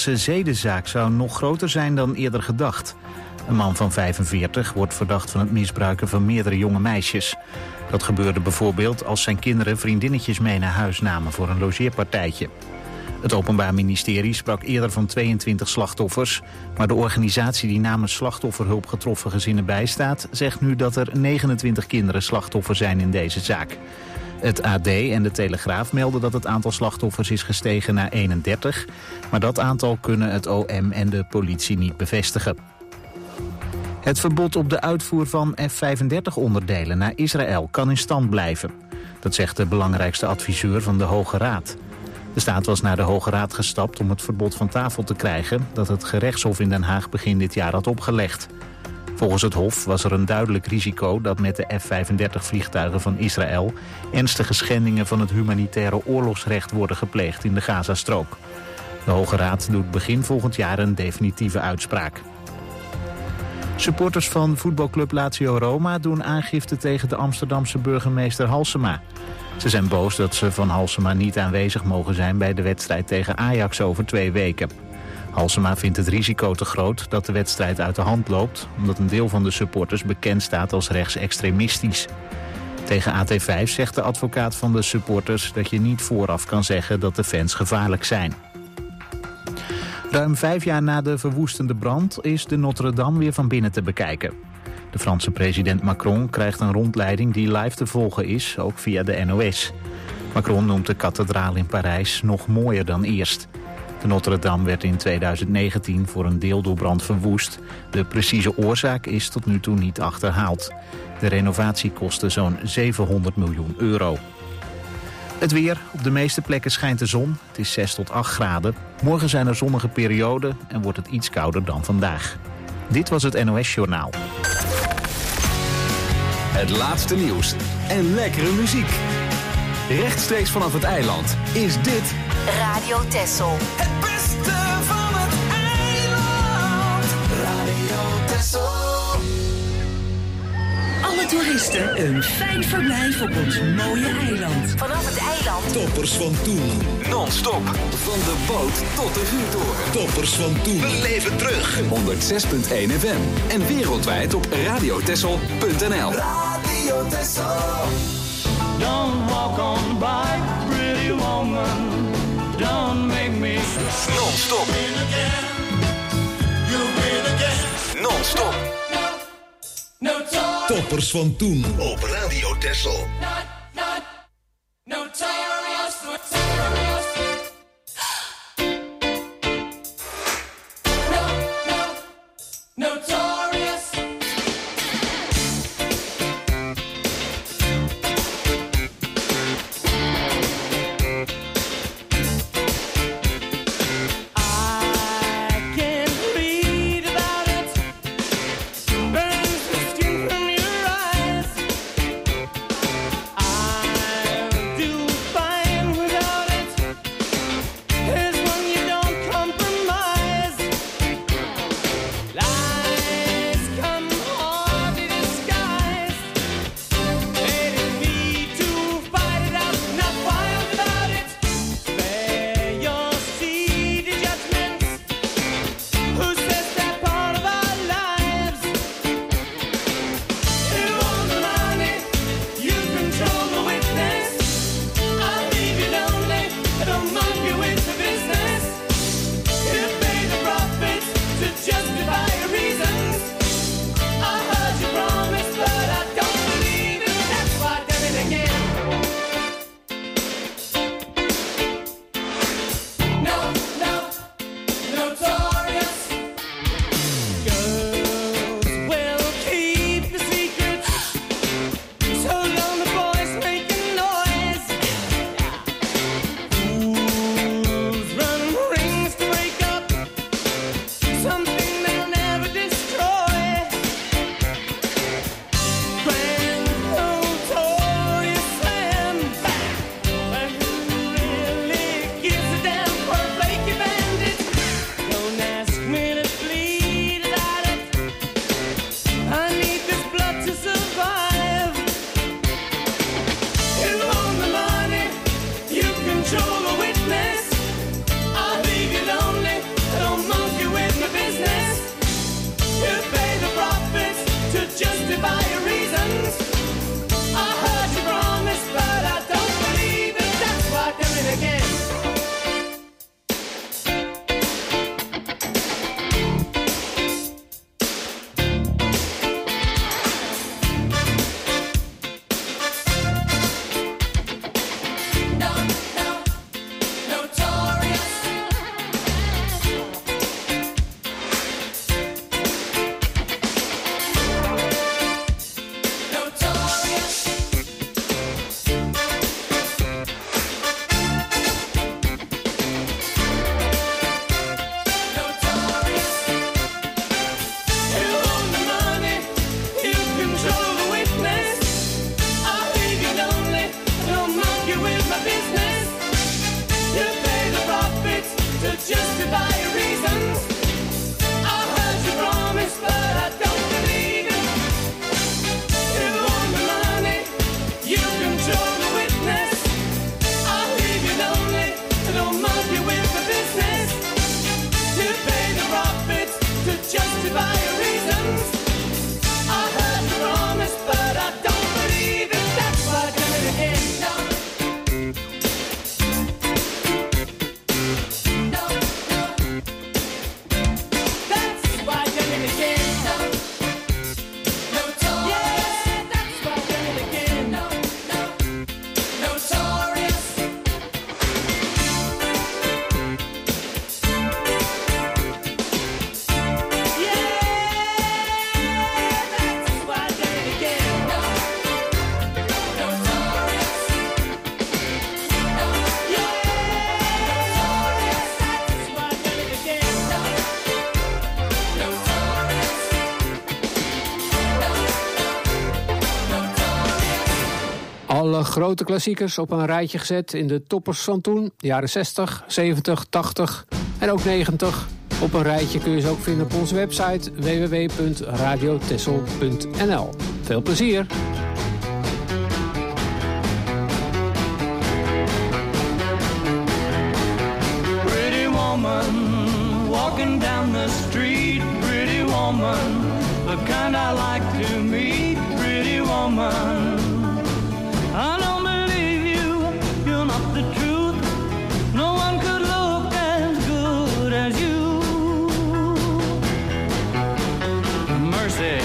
Utrechtse zedenzaak zou nog groter zijn dan eerder gedacht. Een man van 45 wordt verdacht van het misbruiken van meerdere jonge meisjes. Dat gebeurde bijvoorbeeld als zijn kinderen vriendinnetjes mee naar huis namen voor een logeerpartijtje. Het Openbaar Ministerie sprak eerder van 22 slachtoffers, maar de organisatie die namens slachtofferhulp getroffen gezinnen bijstaat, zegt nu dat er 29 kinderen slachtoffer zijn in deze zaak. Het AD en de Telegraaf melden dat het aantal slachtoffers is gestegen naar 31, maar dat aantal kunnen het OM en de politie niet bevestigen. Het verbod op de uitvoer van F-35-onderdelen naar Israël kan in stand blijven. Dat zegt de belangrijkste adviseur van de Hoge Raad. De staat was naar de Hoge Raad gestapt om het verbod van tafel te krijgen dat het gerechtshof in Den Haag begin dit jaar had opgelegd. Volgens het Hof was er een duidelijk risico dat met de F-35-vliegtuigen van Israël ernstige schendingen van het humanitaire oorlogsrecht worden gepleegd in de Gazastrook. De Hoge Raad doet begin volgend jaar een definitieve uitspraak. Supporters van voetbalclub Lazio Roma doen aangifte tegen de Amsterdamse burgemeester Halsema. Ze zijn boos dat ze van Halsema niet aanwezig mogen zijn bij de wedstrijd tegen Ajax over 2 weken. Halsema vindt het risico te groot dat de wedstrijd uit de hand loopt, omdat een deel van de supporters bekend staat als rechtsextremistisch. Tegen AT5 zegt de advocaat van de supporters dat je niet vooraf kan zeggen dat de fans gevaarlijk zijn. Ruim 5 jaar na de verwoestende brand is de Notre-Dame weer van binnen te bekijken. De Franse president Macron krijgt een rondleiding die live te volgen is, ook via de NOS. Macron noemt de kathedraal in Parijs nog mooier dan eerst. De Notre-Dame werd in 2019 voor een deel door brand verwoest. De precieze oorzaak is tot nu toe niet achterhaald. De renovatie kostte zo'n 700 miljoen euro. Het weer. Op de meeste plekken schijnt de zon. Het is 6 tot 8 graden. Morgen zijn er zonnige perioden en wordt het iets kouder dan vandaag. Dit was het NOS Journaal. Het laatste nieuws en lekkere muziek. Rechtstreeks vanaf het eiland is dit Radio Texel. Het beste van het eiland. Radio Texel. Alle toeristen een fijn verblijf op ons mooie eiland. Vanaf het eiland. Toppers van toen. non-stop van de boot tot de vuurtoren. Toppers van toen. We leven terug. 106.1 FM en wereldwijd op radiotessel.nl. Radio Texel. Don't walk on by, pretty woman. Don't make me Non-stop. Non-stop. No talk. Toppers van toen op Radio Texel. Notorious. Notorious. Alle grote klassiekers op een rijtje gezet in de toppers van toen. De jaren 60, 70, 80 en ook 90. Op een rijtje kun je ze ook vinden op onze website www.radiotessel.nl. Veel plezier! Pretty woman, walking down the street. Pretty woman, the kind I like to meet. Pretty woman, I don't believe you, you're not the truth. No one could look as good as you. Mercy.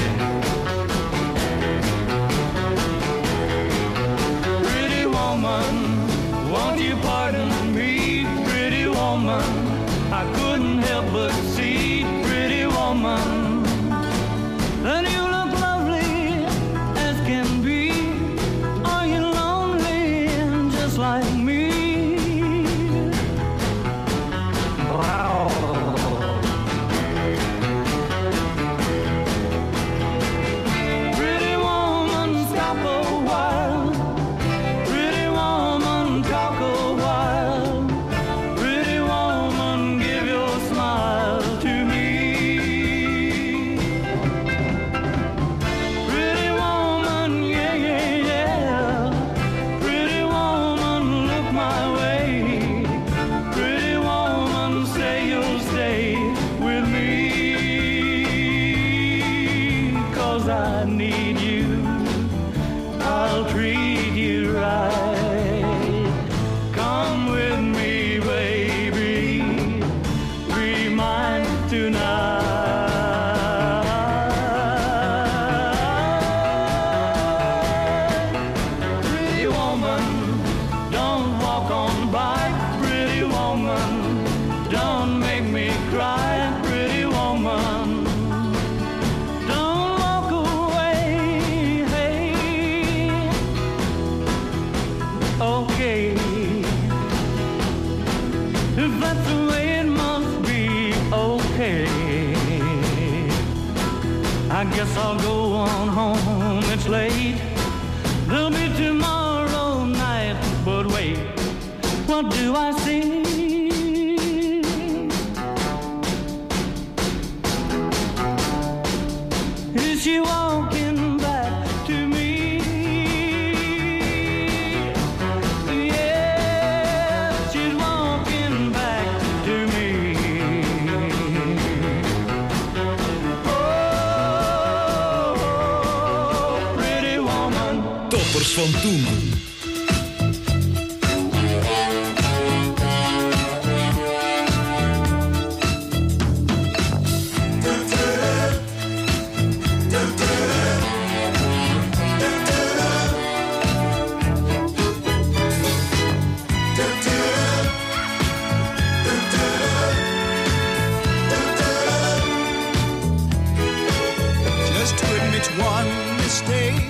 Pretty woman, won't you pardon me? Pretty woman, I couldn't help but see. Pretty woman, and you look lovely as can be. Are you lonely just like me? Pretty woman, stop a while. Pretty woman, talk a while. Pretty woman, give your smile to me. Pretty woman, yeah, yeah, yeah. Pretty woman, look my way. Pretty woman, say you'll stay with me. 'Cause I need you, I'll treat you right. Come with me, baby, be mine tonight. Pretty woman, don't walk on by. Pretty woman, don't make me cry. Pretty woman, don't walk away. Hey, okay, if that's the way it must be, okay. I guess I'll go on home, it's late. There'll be tomorrow night, but wait, what do I see? Is she walking back to me? Yeah, she's walking back to me. Oh, pretty woman. Toppers van toen. Just to admit one mistake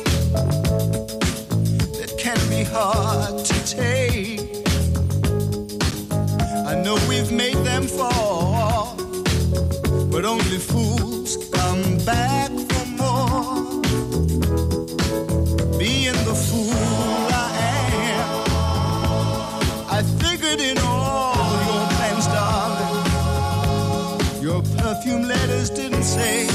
that can be hard to take. I know we've made them fall, but only fools come back for more. Being the fool I am, I figured in all your plans, darling. Your perfume letters didn't say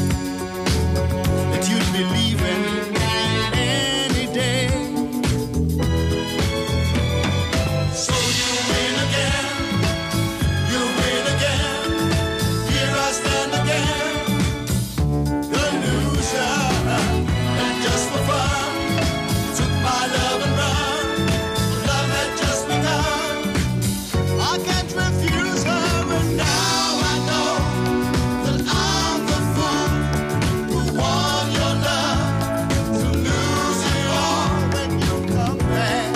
that you'd be leaving any day. So you win again, you win again. Here I stand again, the loser. And just for fun, took my love and run. Love had just begun. I can't refuse her, and now I know that I'm the fool who won your love, to lose it all when you come back.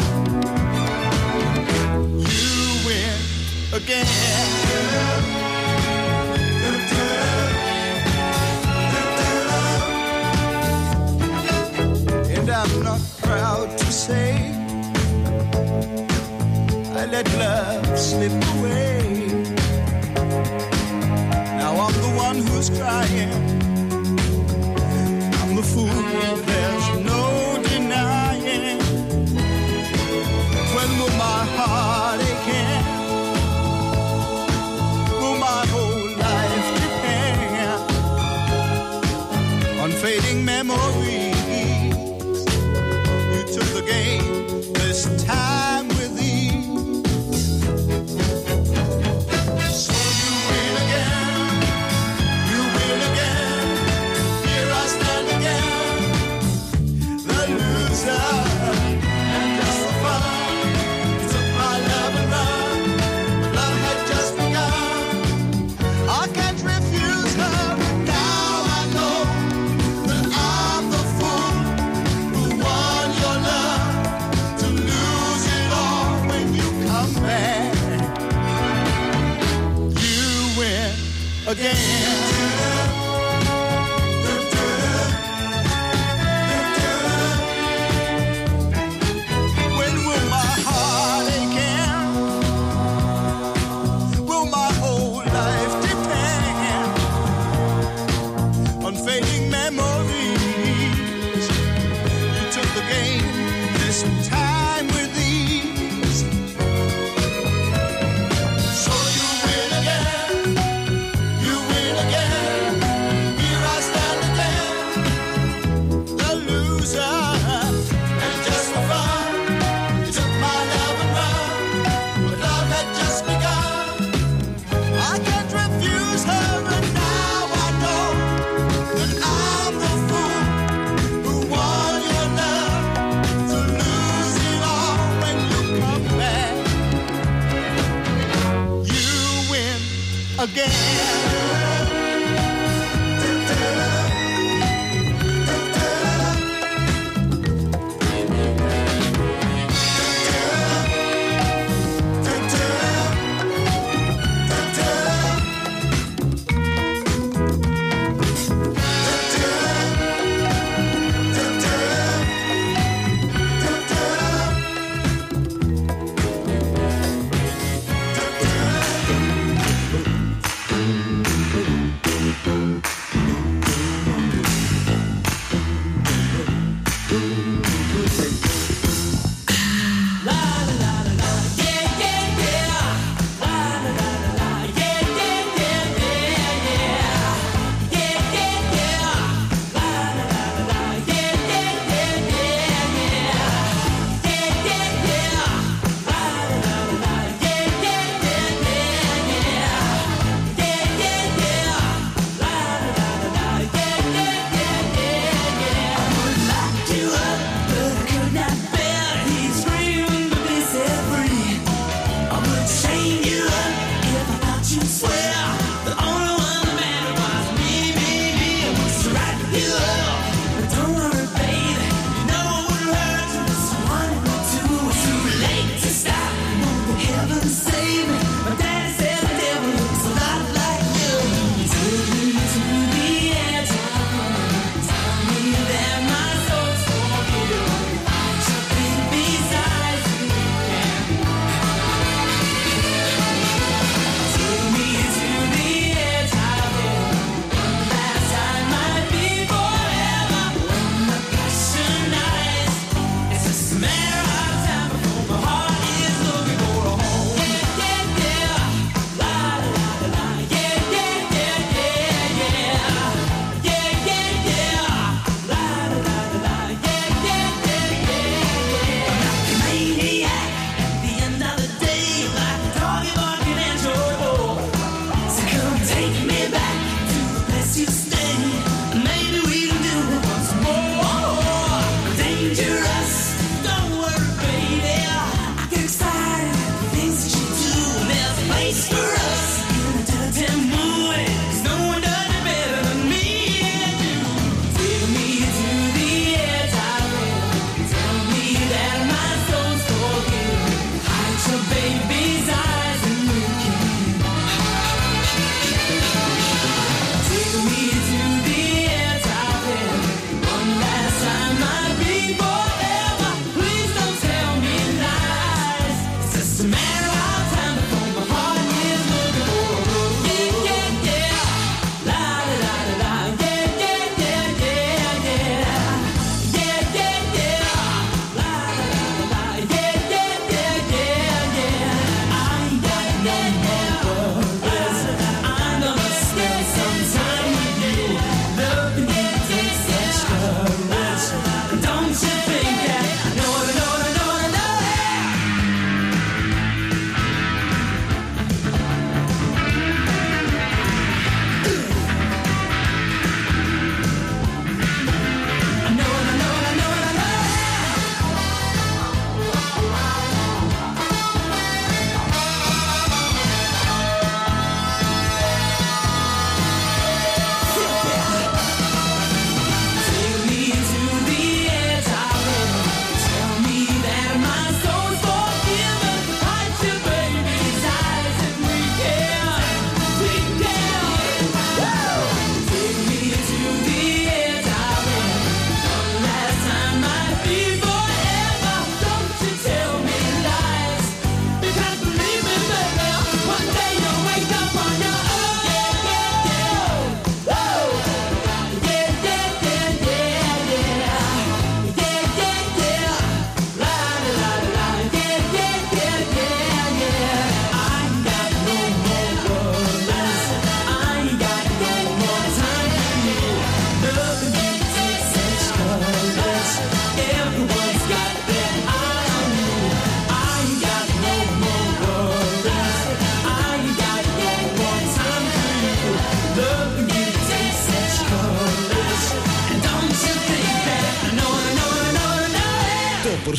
You win again. And I'm not proud to say I let love slip away. Now I'm the one who's crying. I'm the fool, there's no denying. When will my heart again? Will my whole life depend on fading memories? You took the game this time with ease. So you win again, you win again. Here I stand again, the loser. And just for fun, you took my love and run, but love had just begun. I can't refuse her, and now I know that I'm the fool who won your love, to lose it all when you come back. You win again.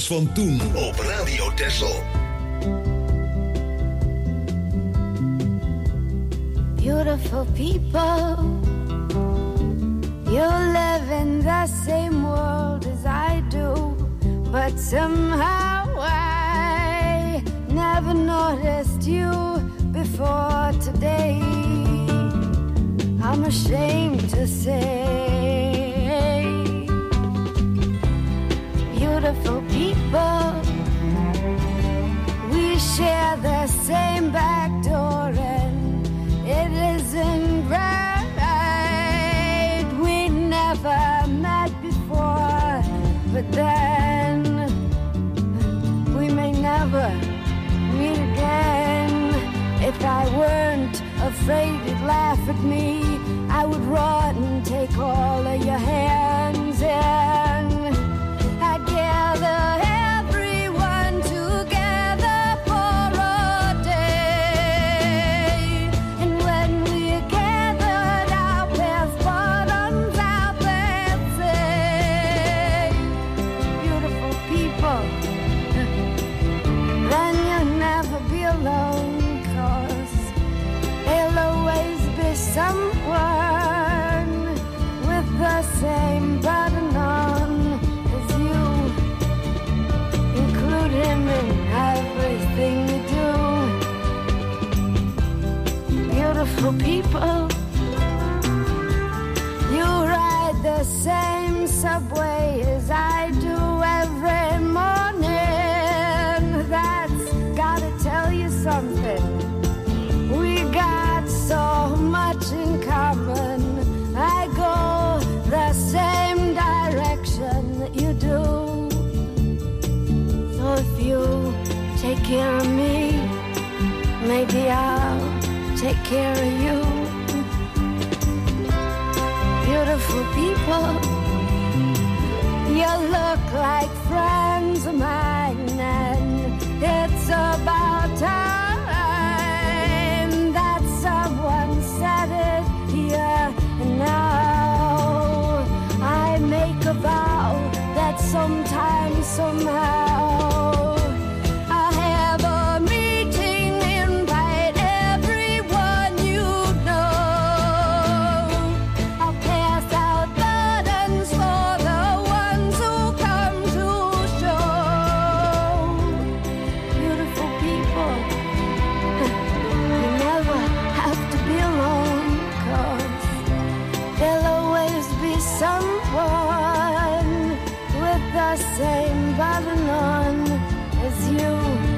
Zangers van toen op Radio Texel. Beautiful people, you live in the same world as I do, but somehow I never noticed you before today. I'm ashamed to say, beautiful people, we share the same back door and it isn't right. We never met before, but then we may never meet again. If I weren't afraid you'd laugh at me, I would run and take all of your hands and I'd gather everyone together for a day. And when we gathered, our best bottoms out there say, beautiful people, then you'll never be alone. There'll always be someone with the same button on as you. Include him in everything you do. Beautiful people, you ride the same subway as I do every morning. That's gotta tell you something. We got so much in common. I go the same direction that you do. So if you take care of me, maybe I'll take care of you. Beautiful people, you look like friends of mine, and it's about time someone said it here and now. I make a vow that sometime, somehow, I'll have a meeting, invite everyone you know. I'll pass out buttons for the ones who come to show. Beautiful people, you never have to be alone, 'cause there'll always be someone with the same button on as you.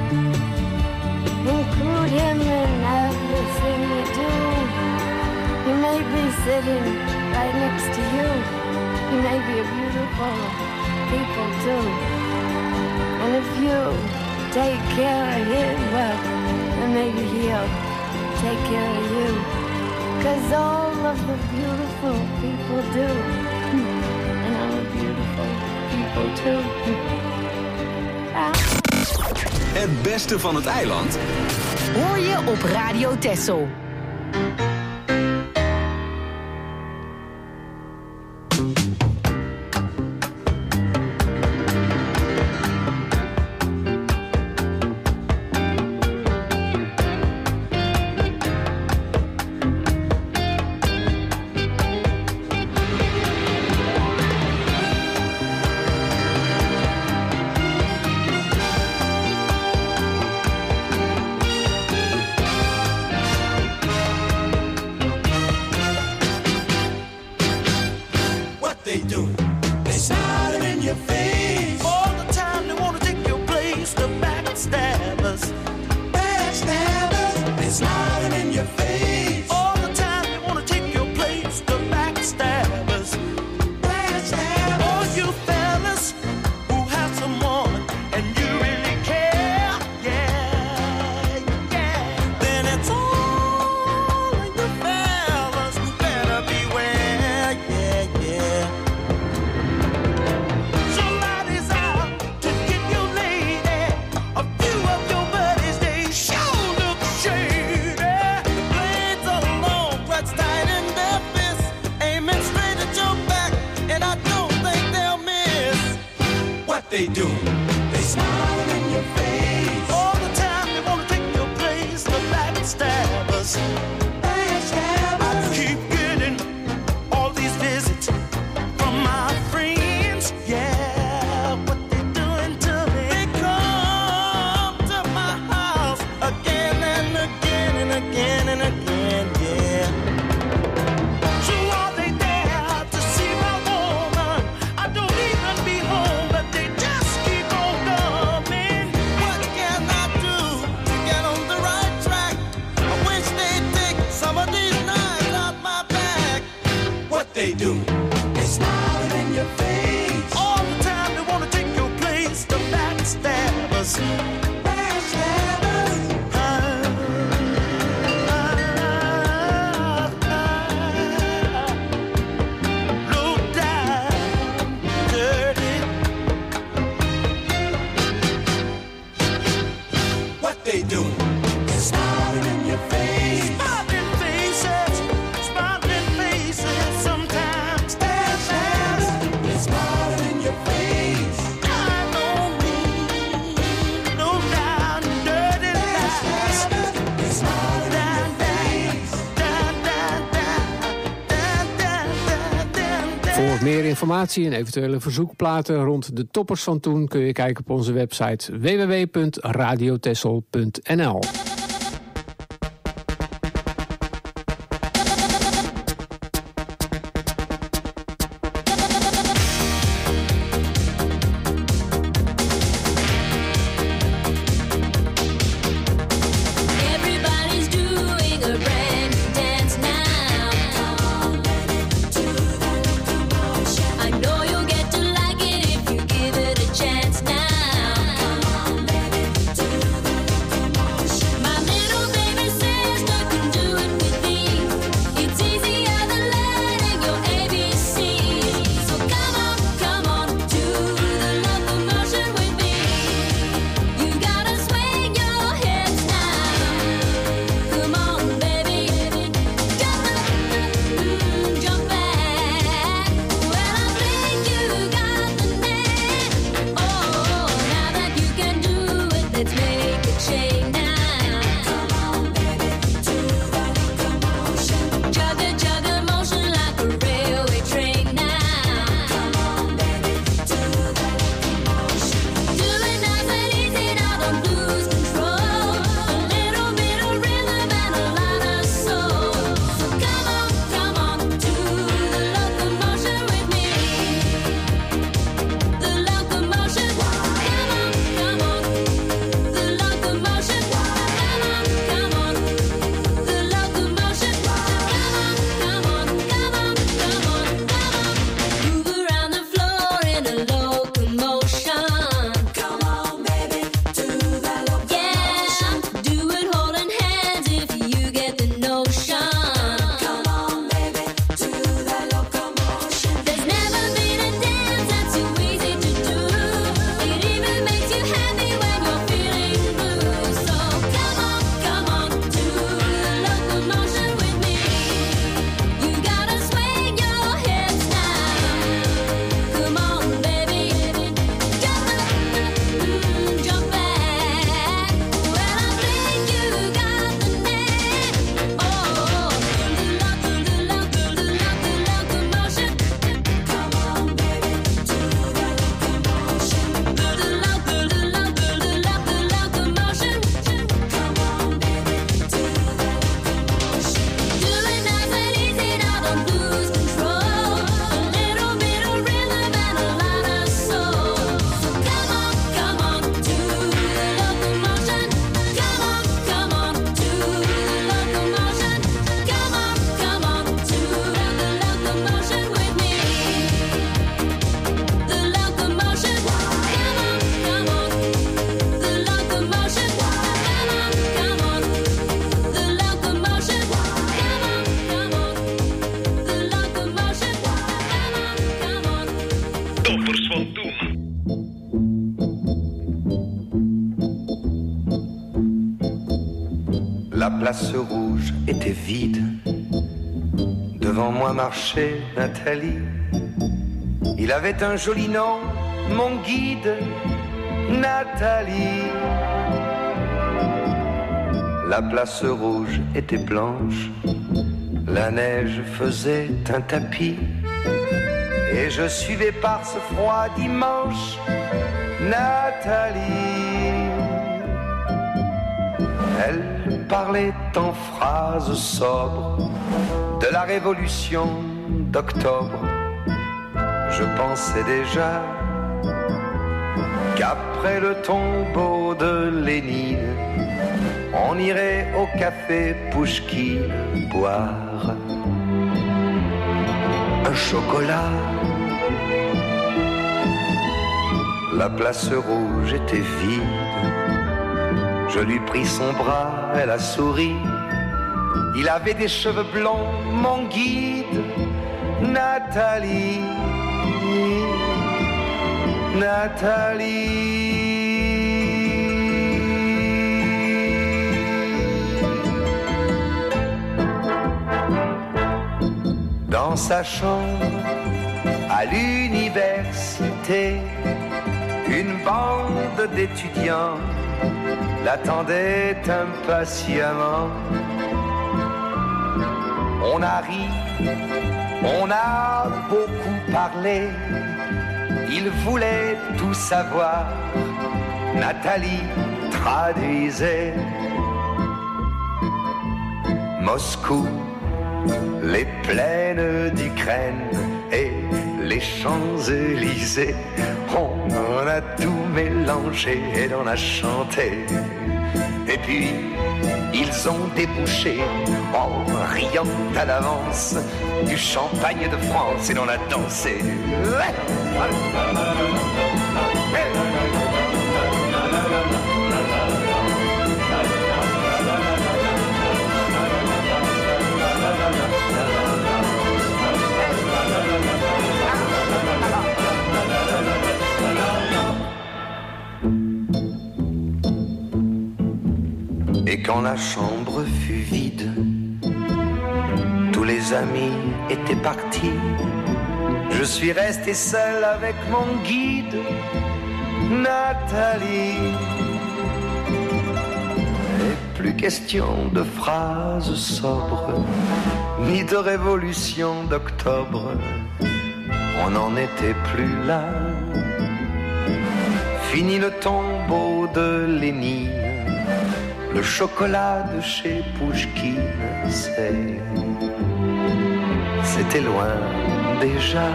Include him in everything you do. He may be sitting right next to you. He may be a beautiful people too. And if you take care of him, well, then maybe he'll take care of you, 'cause all of the beautiful people do, and I'm a beautiful people too. Het beste van het eiland hoor je op Radio Texel. they do? They smile in your face. All the time they wanna take your place. The backstabbers. Backstabbers. Low down, dirty. What they do? They're smiling in your face. Smiling faces, smiling faces. Sometimes they're smiling in your face. I don't mean no down dirty lies. They're smiling in your face. Voor meer informatie en eventuele verzoekplaten rond de toppers van toen kun je kijken op onze website www.radiotessel.nl. Everybody's doing a brand new dance now. I know you'll get to like it if you give it a chance now. My little baby sister can do it with ease. It's easier than learning your ABC. So come on, do the locomotion with me. You gotta swing your hips now. Come on, baby, jump up, jump back. Well, I think you got the knack. Oh, now that you can do it, let's make a change now. Come on, baby, do the locomotion. Jugga motion like a railway train now. Come on, baby, do the locomotion. Do it nice and easy, now don't lose control. A little bit of rhythm and a lot of soul. So come on, do the locomotion with me. The locomotion, come on, the locomotion, come on, the locomotion, move around the floor in a locomotion. Come on, baby, do the locomotion. Yeah, do it holding hands if you get the notion. Come on, baby, do the locomotion. There's never been a dance that's too easy to do. It even makes you happy when you're feeling blue. So come on, do the locomotion with me. You gotta swing your hips now. Come on, baby, jump up, jump back. Well, I think you got the knack. Oh, the locomotion. Come on, baby, do the locomotion. The locomotion. Come on, baby, do the locomotion. Do it nice and easy, now don't lose control. A little bit of rhythm and a lot of soul. So come on, do the locomotion. Come on, do the locomotion. Come on, do the locomotion with me. The locomotion, come on, the locomotion, come on, the locomotion, come on, the locomotion, come on. Toppers van toen. La place rouge était vide. Devant moi marchait Nathalie. Il avait un joli nom, mon guide, Nathalie. La place rouge était blanche. La neige faisait un tapis. Et je suivais par ce froid dimanche Nathalie. Elle parlait en phrases sobres de la révolution d'octobre. Je pensais déjà qu'après le tombeau de Lénine, on irait au café Pouchkine boire un chocolat. La place rouge était vide. Je lui pris son bras, elle a souri. Il avait des cheveux blonds, mon guide. Nathalie, Nathalie. Dans sa chambre, à l'université, une bande d'étudiants l'attendait impatiemment. On a ri, on a beaucoup parlé, il voulait tout savoir. Nathalie traduisait. Moscou, les plaines d'Ukraine et les Champs-Élysées, on en a tout mélangé et on a chanté. Et puis, ils ont débouché, en riant à l'avance, du champagne de France et l'on a dansé. Et quand la chambre fut vide, tous les amis étaient partis. Je suis resté seul avec mon guide, Nathalie. Et plus question de phrases sobres, ni de révolution d'octobre. On n'en était plus là. Fini le tombeau de Lénine. Le chocolat de chez Pouchkine, c'était loin déjà.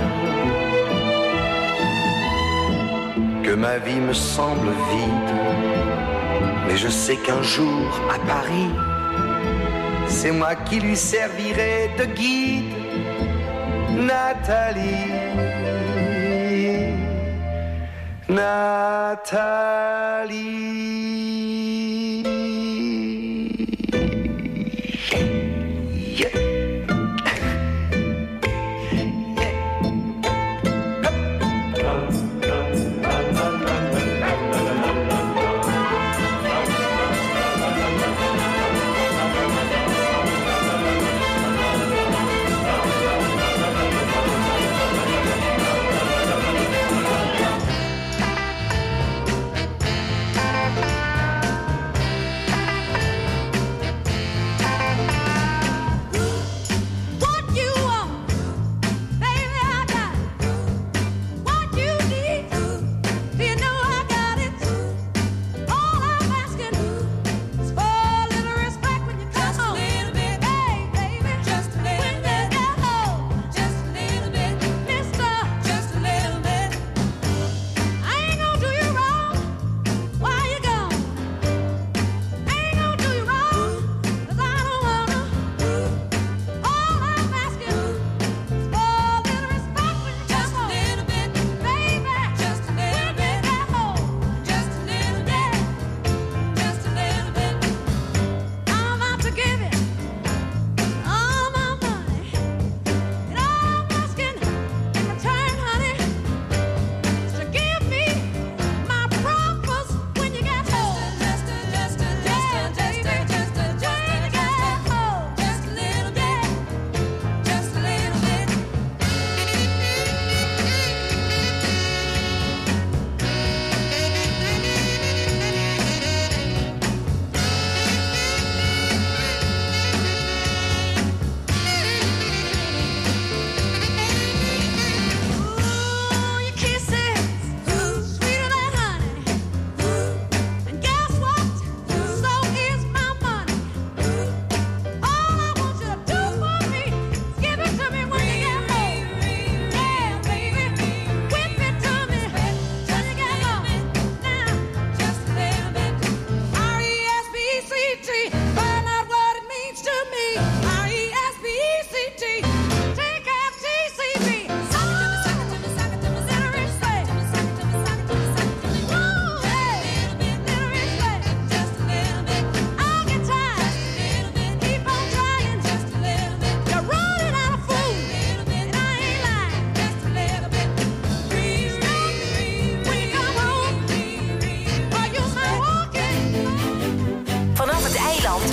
Que ma vie me semble vide, mais je sais qu'un jour à Paris, c'est moi qui lui servirai de guide. Nathalie, Nathalie.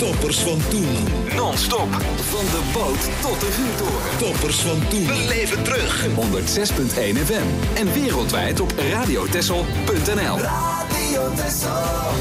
Toppers van toen. Non-stop. Van de boot tot de vuurtoren. Toppers van toen. We leven terug. 106.1 FM. En wereldwijd op radiotessel.nl. Radio Tessel.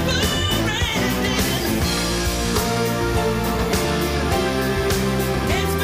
It's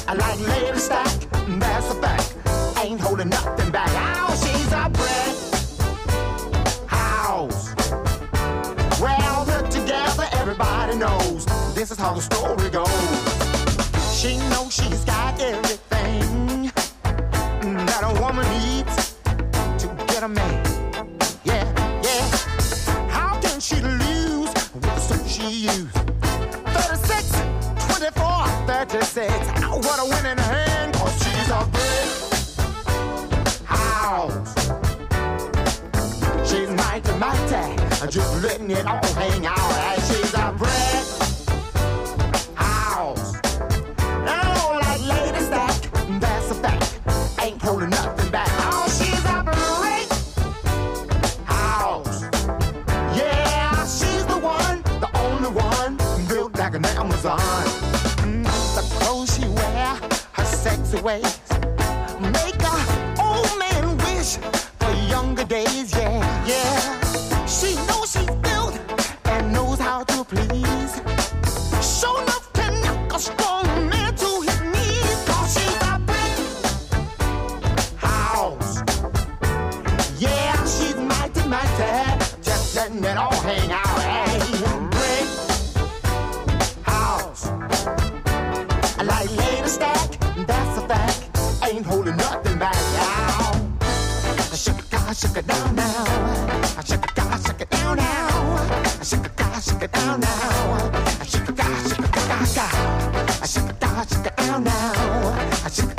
I like lady stack, that's a fact. Ain't holding nothing back. Oh, she's a brick house. Well, put together, everybody knows this is how the story goes. She knows she's got everything that a woman needs to get a man. Yeah, yeah. How can she lose with the suit she used? 36, 24, 36. Oh, what a winning hand, 'cause she's a brick house. She's mighty, just letting it all hang out. And she's a brick house. Oh, like lady stack, that's a fact. Ain't holding nothing back. Oh, she's a brick house. Yeah, she's the one, the only one, built like an Amazon. The clothes she wear, her sexy ways, make a old man wish for younger days. Yeah, yeah. She knows she's built and knows how to please. Sure enough can knock a strong man to his knees. 'Cause she's a brick house. Yeah, she's mighty, just letting it all hang out. Hey, brick house. I like lady stack, that's a fact. Ain't holding nothing back now. Shake it down now. Shake it down now. Shake it down now. Shake it down now. Shake it down now. Shake it down now. Shake it down now. Shake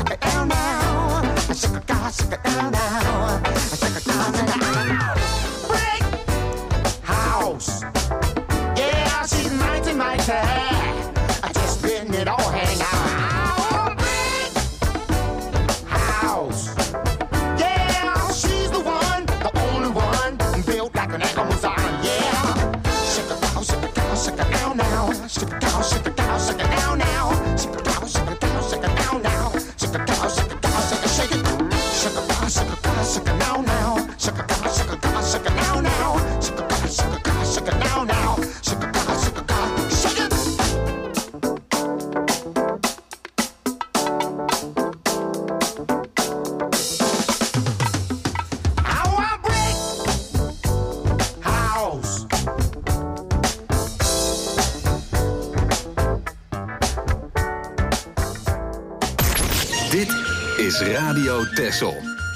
it down now. Brick house. Yeah, she's mighty. Just letting it all hang out. Brick house. She's the one, the only one, built like an Amazon, yeah. Shake it down, shake it down, shake it down now. Shake it down, shake it down, shake it down now. Shake it down, shake it down, shake it down now. Shake it down, shake it down, shake it, shake it. Shake it down, shake it down, shake it down now. Shake it down, shake it down, shake it down now. Shake it down, shake it down, shake it down now. Shake it down, shake it down, shake it. Dit is Radio Texel.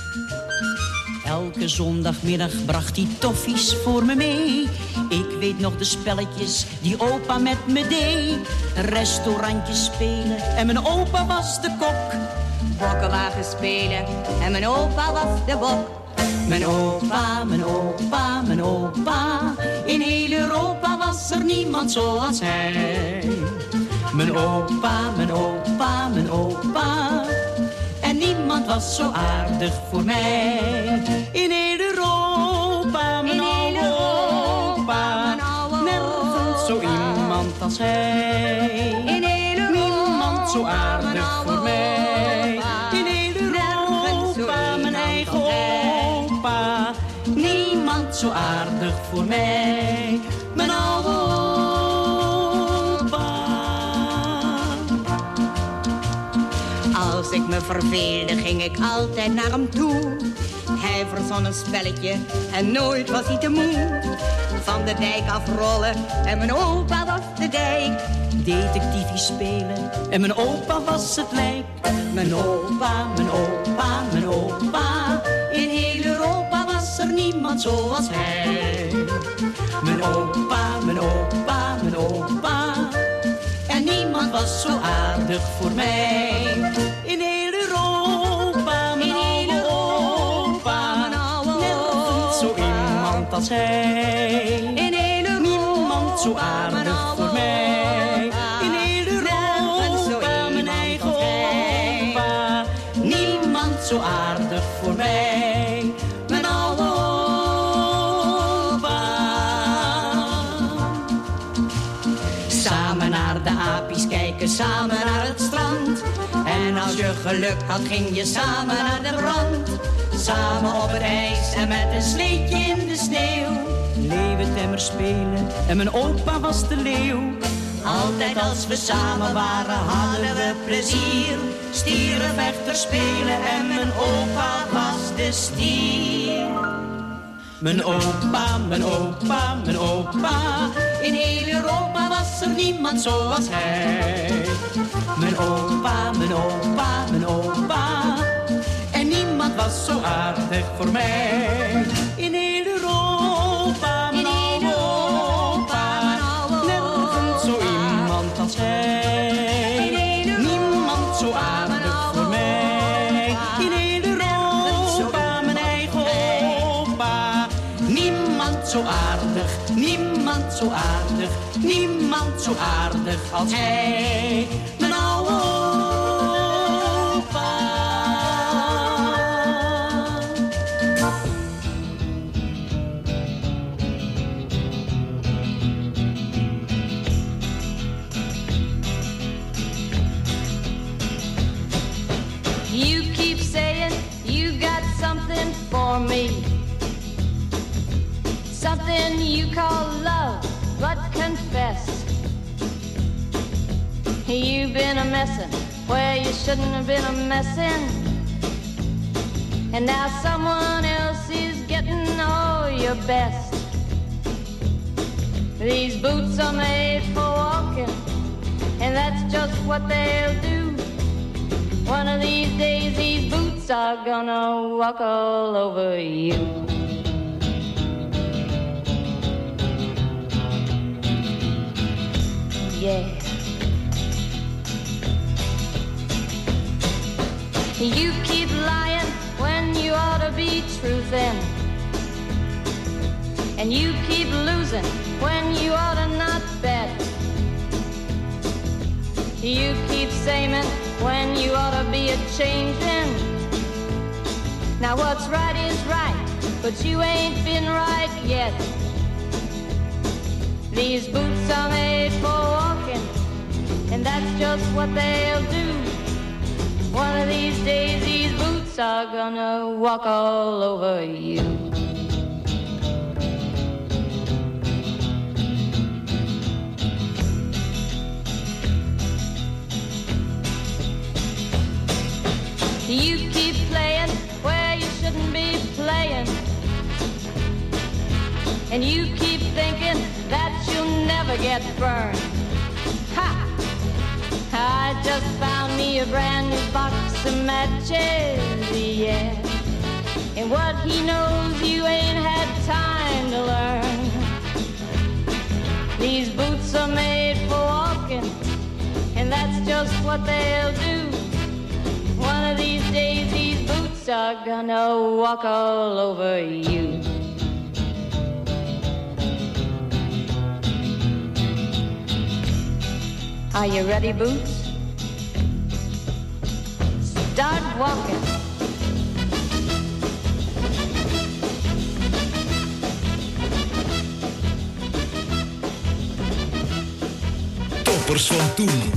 Elke zondagmiddag bracht hij toffies voor me mee. Ik weet nog de spelletjes die opa met me deed. Restaurantjes spelen en mijn opa was de kok. Bokkenwagen spelen en mijn opa was de bok. Mijn opa, mijn opa, mijn opa. In heel Europa was er niemand zoals hij. Mijn opa, mijn opa, mijn opa. En niemand was zo aardig voor mij. In heel Europa, mijn oude opa. Nergens zo iemand als hij. In heel Europa, niemand zo aardig voor mij. In heel Europa, mijn eigen opa. Niemand zo aardig voor mij. Mijn oude opa. Als ik me verveelde, ging ik altijd naar hem toe. Hij verzon een spelletje en nooit was hij te moe. Van de dijk afrollen en mijn opa was de dijk. Detectiefie spelen en mijn opa was het lijk. Mijn opa, mijn opa, mijn opa. In heel Europa was er niemand zoals hij. Mijn opa, mijn opa, mijn opa. En niemand was zo aardig voor mij. In heel Europa, mijn oude opa. Nergens zo iemand als hij. In heel Europa, niemand zo aardig voor mij. In heel Europa, mijn eigen opa. Niemand zo aardig voor mij. Mijn oude opa. Samen naar de apies kijken, samen naar het strand. En als je geluk had, ging je samen naar de brand. Samen op het ijs en met een sleetje in de sneeuw. Leeuwentemmer spelen en mijn opa was de leeuw. Altijd als we samen waren hadden we plezier. Stieren, vechters, spelen en mijn opa was de stier. Mijn opa, mijn opa, mijn opa. In heel Europa was er niemand zoals hij. Mijn opa, mijn opa, mijn opa. En niemand was zo aardig voor mij. In heel Europa, mijn oude opa. Nergens zo iemand als hij. Niemand zo aardig voor mij. In heel Europa, mijn eigen opa. Niemand zo aardig, niemand zo aardig. Niemand zo aardig als hij. Mijn oude opa. You keep saying you got something for me, something you call love, but confess you've been a messin' where you shouldn't have been a messin', and now someone else is getting all your best. These boots are made for walking, and that's just what they'll do. One of these days these boots are gonna walk all over you. Yeah. You keep lying when you ought to be truthin', and you keep losing when you ought to not bet. You keep saying when you ought to be a-changin'. Now what's right is right, but you ain't been right yet. These boots are made for walking, and that's just what they'll do. One of these days these boots are gonna walk all over you. You keep playing where you shouldn't be playing, and you keep thinking that you'll never get burned. Ha! I just found me a brand new box of matches, yeah. And what he knows you ain't had time to learn. These boots are made for walking, and that's just what they'll do. One of these days these boots are gonna walk all over you. Are you ready, Boots? Start walking. Toppers van toen.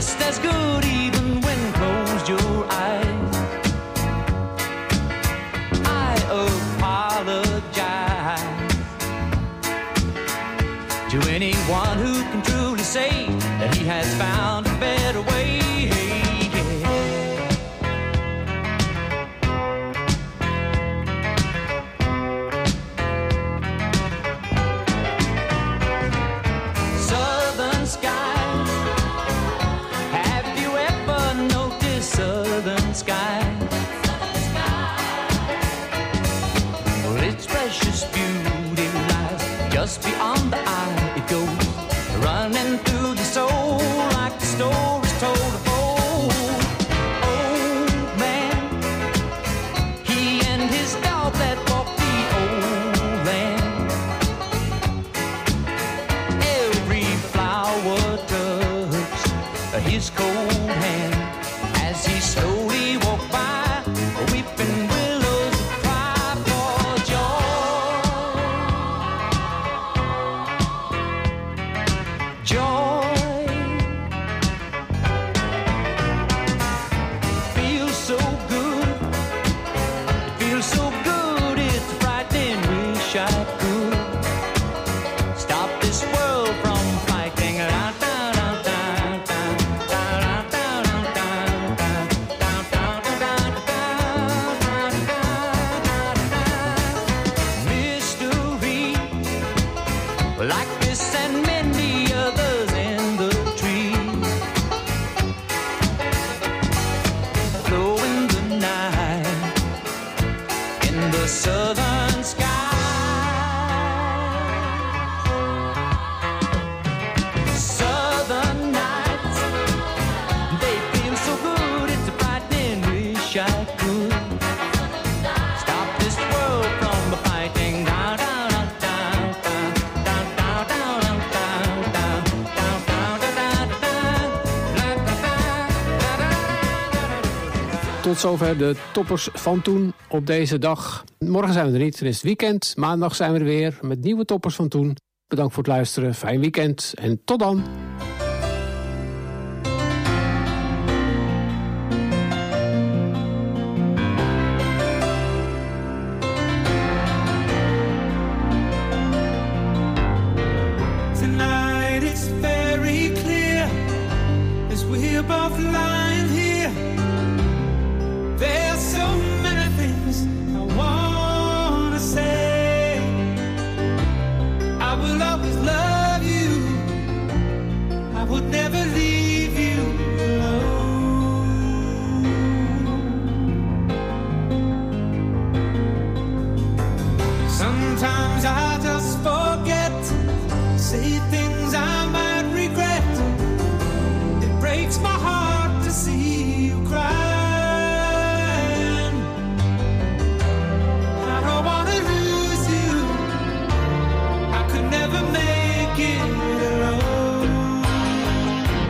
just as good even when closed your eyes. I apologize to anyone who can truly say that he has found a better way. Southern skies, have you ever noticed southern skies? Well, its precious beauty lies just beyond the eye. It goes running through the soul like the stories told of old. Old man, he and his dog that walked the old land. Every flower touched his cold hand as he slowly walked by, weeping willows cry for joy. Joy feels so good. It feels so good. It's frightening. Wish I could stop this world from fighting. Mystery like this and many others in the trees, glow in the night in the southern sky. Southern nights, they feel so good. It's a frightening. Wish I could stop this world from fighting. Down, down, down, down, down, down, down, down, down, down, down, down. Tot zover de toppers van toen op deze dag. Morgen zijn we er niet, dan is het weekend. Maandag zijn we er weer met nieuwe toppers van toen. Bedankt voor het luisteren, fijn weekend en tot dan. Tonight it's very clear as we're both lying here. There's so many things I wanna say. I will always love you. I would never leave you alone. Sometimes I just forget, say things I might regret. It breaks my heart to see you crying. I don't wanna lose you. I could never make it alone.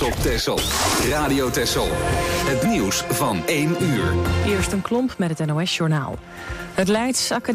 op Texel. Radio Texel. Het nieuws van 1 uur. Eerst een klomp met het NOS-journaal. Het Leids